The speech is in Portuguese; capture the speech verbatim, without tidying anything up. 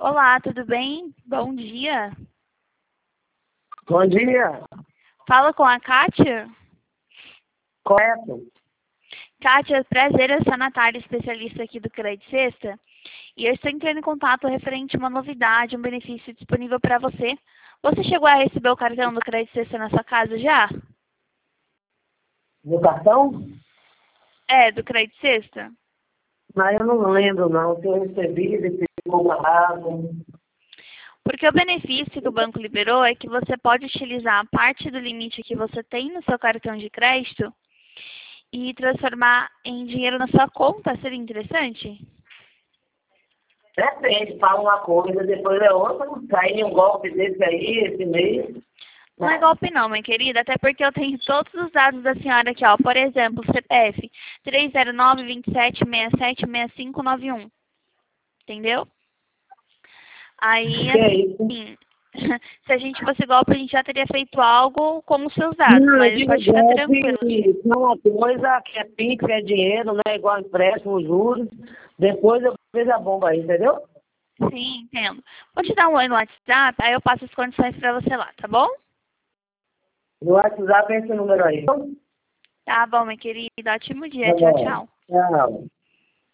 Olá, tudo bem? Bom dia. Bom dia. Fala com a Kátia. Correto. Kátia, prazer, eu sou a Natália, especialista aqui do Crédito Sexta. E eu estou entrando em contato referente a uma novidade, um benefício disponível para você. Você chegou a receber o cartão do Crédito Sexta na sua casa já? No cartão? É, do Crédito Sexta? Mas eu não lembro, não. Se eu recebi, se ficou parado. Porque o benefício que o banco liberou é que você pode utilizar a parte do limite que você tem no seu cartão de crédito e transformar em dinheiro na sua conta. Seria interessante? Depende, fala uma coisa, depois é outra. Cair um golpe desse aí, esse mês. Não é golpe não, minha querida, até porque eu tenho todos os dados da senhora aqui, ó. Por exemplo, C P F três zero nove, dois sete, seis sete, seis cinco nove um. Entendeu? Aí, Que é isso? assim, se a gente fosse golpe, a gente já teria feito algo com os seus dados, Não, eu mas digo pode ficar golpe, tranquilo. não é uma coisa que é PIX, é dinheiro, não é igual empréstimo, juros. Depois eu vejo a bomba aí, entendeu? Sim, entendo. Vou te dar um oi no WhatsApp, aí eu passo as condições pra você lá, tá bom? No WhatsApp é esse número aí. Tá bom, minha querida. Ótimo dia. Tá Tchau, bom. tchau. Tchau.